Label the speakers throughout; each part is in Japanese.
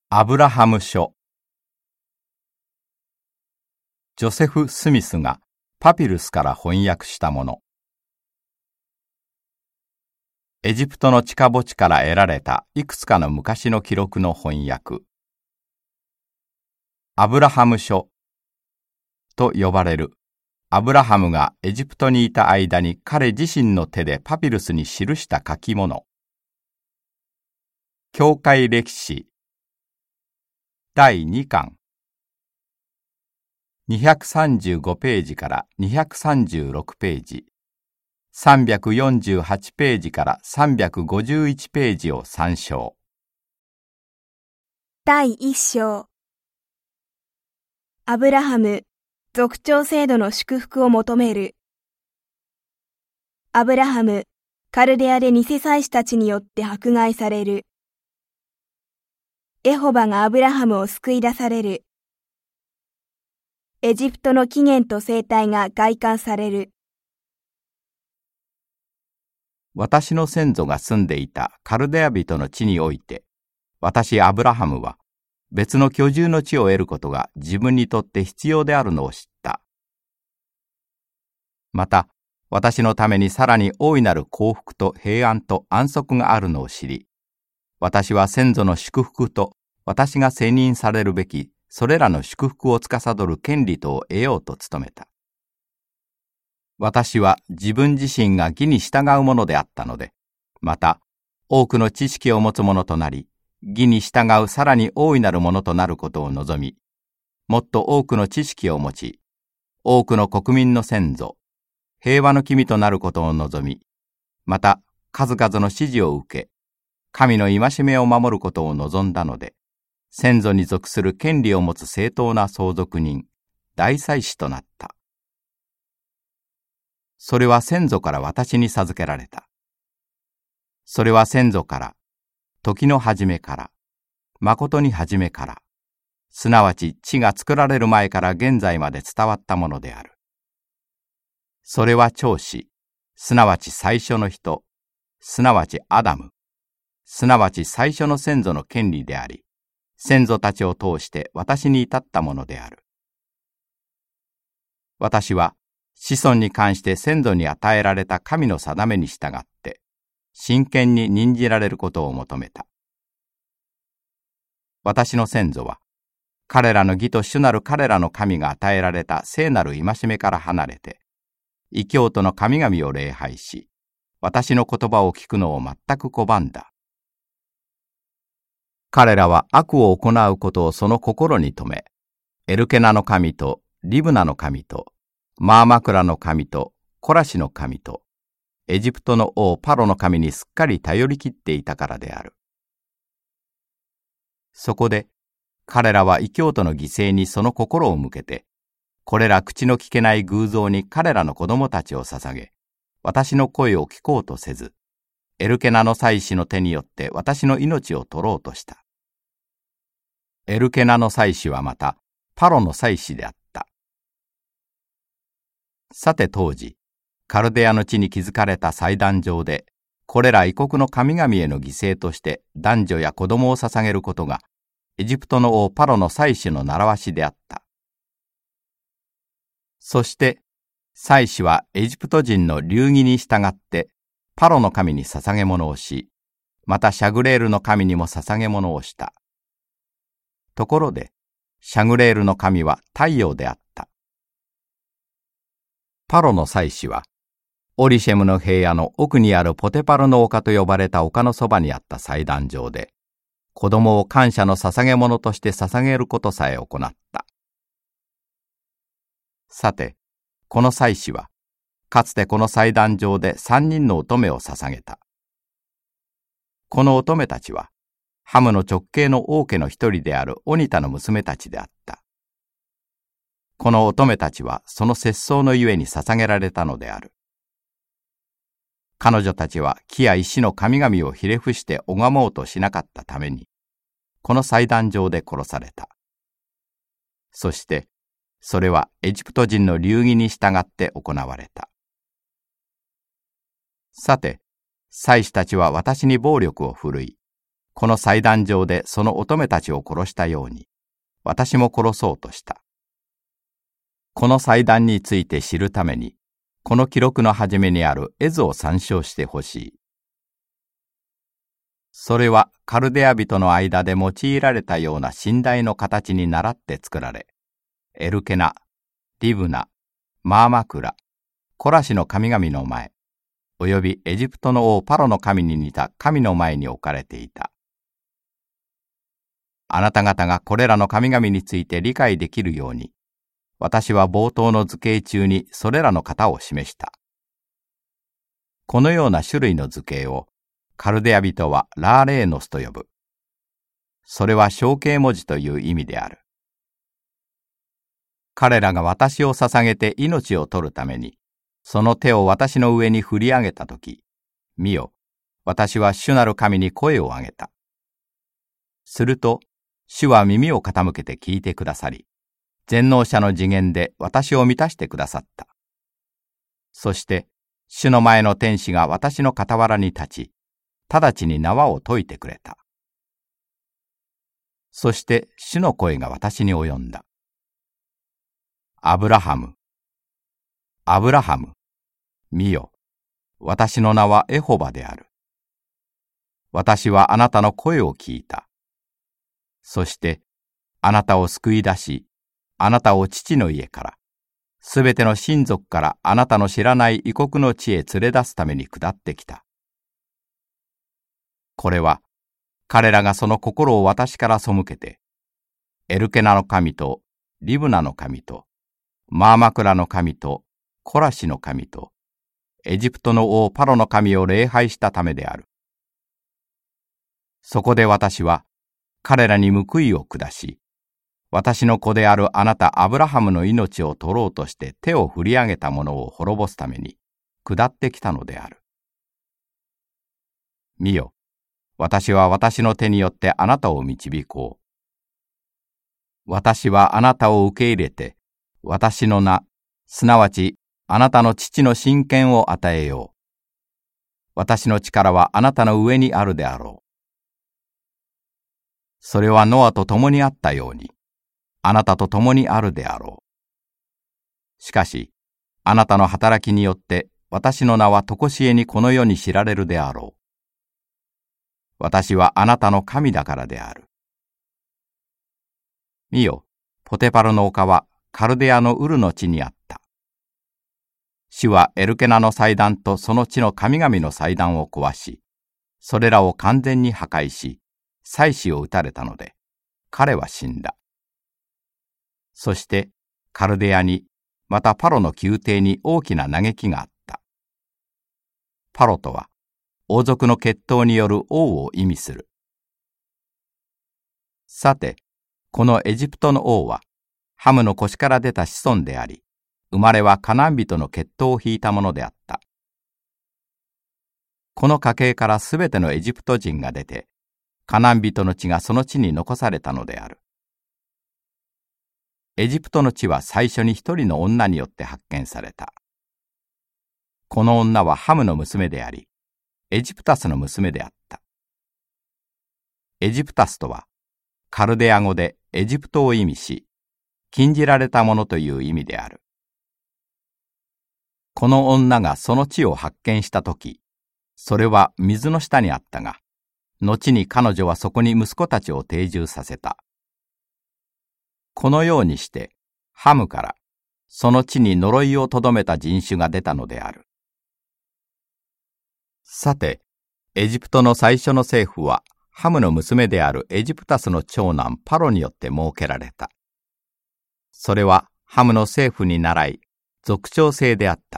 Speaker 1: アブラハム書。ジョセフ・スミスがパピルスから翻訳したもの。エジプトの地下墓地から得られたいくつかの昔の記録の翻訳。アブラハム書と呼ばれる、アブラハムがエジプトにいた間に彼自身の手でパピルスに記した書き物。教会歴史第2巻235ページから236ページ、348ページから351ページを参照。
Speaker 2: 第1章。アブラハム、族長制度の祝福を求める。アブラハム、カルデアで偽祭司たちによって迫害される。エホバがアブラハムを救い出される。エジプトの起源と生態が概観される。
Speaker 1: 私の先祖が住んでいたカルデア人の地において、私アブラハムは別の居住の地を得ることが自分にとって必要であるのを知った。また、私のためにさらに大いなる幸福と平安と安息があるのを知り、私は先祖の祝福と私が選任されるべきそれらの祝福を司る権利とを得ようと努めた。私は自分自身が義に従うものであったので、また多くの知識を持つ者となり、義に従うさらに大いなるものとなることを望み、もっと多くの知識を持ち、多くの国民の先祖、平和の君となることを望み、また数々の指示を受け、神の戒めを守ることを望んだので、先祖に属する権利を持つ正当な相続人、大祭司となった。それは先祖から私に授けられた。それは先祖から、時の初めから、誠に初めから、すなわち地が作られる前から現在まで伝わったものである。それは長子、すなわち最初の人、すなわちアダム、すなわち最初の先祖の権利であり、先祖たちを通して私に至ったものである。私は子孫に関して先祖に与えられた神の定めに従って、真剣に任じられることを求めた。私の先祖は、彼らの義と主なる彼らの神が与えられた聖なる戒めから離れて、異教徒の神々を礼拝し、私の言葉を聞くのを全く拒んだ。彼らは悪を行うことをその心に留め、エルケナの神とリブナの神と、マーマクラの神とコラシの神と、エジプトの王パロの神にすっかり頼り切っていたからである。そこで、彼らは異教徒の犠牲にその心を向けて、これら口の聞けない偶像に彼らの子供たちを捧げ、私の声を聞こうとせず、エルケナの祭司の手によって私の命を取ろうとした。エルケナの祭司はまた、パロの祭司であった。さて当時、カルデアの地に築かれた祭壇上で、これら異国の神々への犠牲として男女や子供を捧げることが、エジプトの王パロの祭司の習わしであった。そして、祭司はエジプト人の流儀に従って、パロの神に捧げ物をし、またシャグレールの神にも捧げ物をした。ところで、シャグレールの神は太陽であった。パロの祭司は、オリシェムの平野の奥にあるポテパルの丘と呼ばれた丘のそばにあった祭壇上で、子供を感謝の捧げ物として捧げることさえ行った。さて、この祭司は、かつてこの祭壇上で3人の乙女を捧げた。この乙女たちは、ハムの直系の王家の一人であるオニタの娘たちであった。この乙女たちはその節操のゆえに捧げられたのである。彼女たちは木や石の神々をひれ伏して拝もうとしなかったために、この祭壇上で殺された。そして、それはエジプト人の流儀に従って行われた。さて、祭司たちは私に暴力を振るい、 この祭壇上でその乙女たちを殺したように、私も殺そうとした。この祭壇について知るために、この記録の初めにある絵図を参照してほしい。それはカルデア人の間で用いられたような神台の形に倣って作られ、エルケナ、リブナ、マーマクラ、コラシの神々の前、およびエジプトの王パロの神に似た神の前に置かれていた。あなた方がこれらの神々について理解できるように、私は冒頭の図形中にそれらの型を示した。このような種類の図形をカルデア人はラーレーノスと呼ぶ。それは象形文字という意味である。彼らが私を捧げて命を取るために、その手を私の上に振り上げたとき、見よ、私は主なる神に声を上げた。すると、主は耳を傾けて聞いてくださり、全能者の次元で私を満たしてくださった。そして、主の前の天使が私の傍らに立ち、直ちに縄を解いてくれた。そして、主の声が私に及んだ。アブラハム、アブラハム、見よ、私の名はエホバである。私はあなたの声を聞いた。そして、あなたを救い出し、あなたを父の家から、すべての親族からあなたの知らない異国の地へ連れ出すために下ってきた。これは、彼らがその心を私から背けて、エルケナの神とリブナの神と、マーマクラの神とコラシの神と、エジプトの王パロの神を礼拝したためである。そこで私は、彼らに報いを下し、私の子であるあなたアブラハムの命を取ろうとして手を振り上げた者を滅ぼすために下ってきたのである。見よ、私は私の手によってあなたを導こう。私はあなたを受け入れて、私の名、すなわちあなたの父の親権を与えよう。私の力はあなたの上にあるであろう。それはノアと共にあったように、あなたと共にあるであろう。しかし、あなたの働きによって私の名は常しえにこの世に知られるであろう。私はあなたの神だからである。見よ、ポテパルの丘はカルデアのウルの地にあった。主はエルケナの祭壇とその地の神々の祭壇を壊し、それらを完全に破壊し、妻子を撃たれたので、彼は死んだ。そして、カルデアに、またパロの宮廷に大きな嘆きがあった。パロとは、王族の血統による王を意味する。さて、このエジプトの王は、ハムの腰から出た子孫であり、生まれはカナン人の血統を引いたものであった。この家系からすべてのエジプト人が出て、カナン人の血がその地に残されたのである。エジプトの地は最初に一人の女によって発見された。この女はハムの娘であり、エジプタスの娘であった。エジプタスとは、カルデア語でエジプトを意味し、禁じられたものという意味である。この女がその地を発見したとき、それは水の下にあったが、後に彼女はそこに息子たちを定住させた。このようにして、ハムから、その地に呪いをとどめた人種が出たのである。さて、エジプトの最初の政府は、ハムの娘であるエジプタスの長男パロによって設けられた。それはハムの政府に倣い、族長制であった。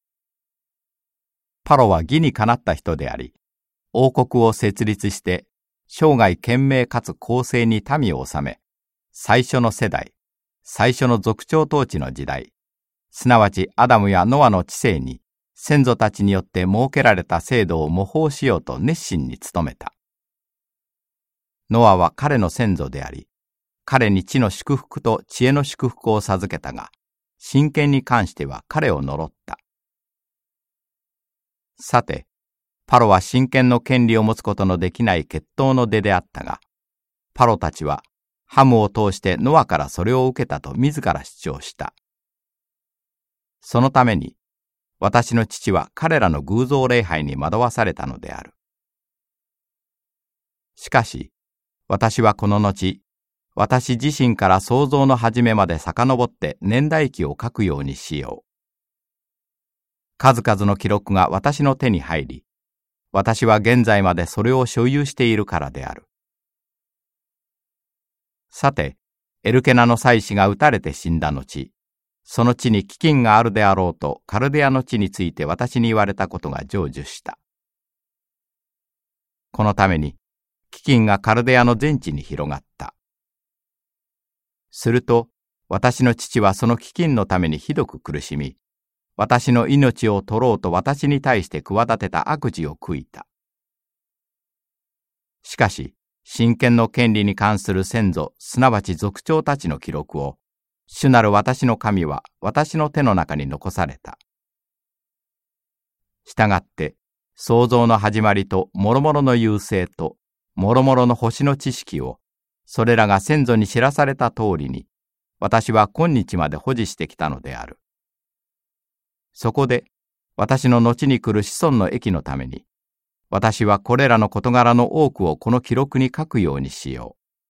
Speaker 1: パロは義にかなった人であり、王国を設立して、生涯賢明かつ公正に民を治め、最初の世代、最初の族長統治の時代、すなわちアダムやノアの治世に、先祖たちによって設けられた制度を模倣しようと熱心に努めた。ノアは彼の先祖であり、彼に地の祝福と知恵の祝福を授けたが、親権に関しては彼を呪った。さて、 パロは神権の権利を持つことのできない血統の出であったが、パロたちはハムを通してノアからそれを受けたと自ら主張した。そのために、私の父は彼らの偶像礼拝に惑わされたのである。しかし、私はこの後、私自身から創造の始めまで遡って年代記を書くようにしよう。数々の記録が私の手に入り、私は現在までそれを所有しているからである。さて、エルケナの妻子が撃たれて死んだ後、その地に飢饉があるであろうとカルデアの地について私に言われたことが成就した。このために、飢饉がカルデアの全地に広がった。すると、私の父はその飢饉のためにひどく苦しみ、私の命を取ろうと私に対して企てた悪事を悔いた。しかし、神権の権利に関する先祖、すなわち族長たちの記録を、主なる私の神は私の手の中に残された。したがって、創造の始まりと諸々の優勢と諸々の星の知識を、それらが先祖に知らされた通りに、私は今日まで保持してきたのである。そこで、私の後に来る子孫の益のために、私はこれらの事柄の多くをこの記録に書くようにしよ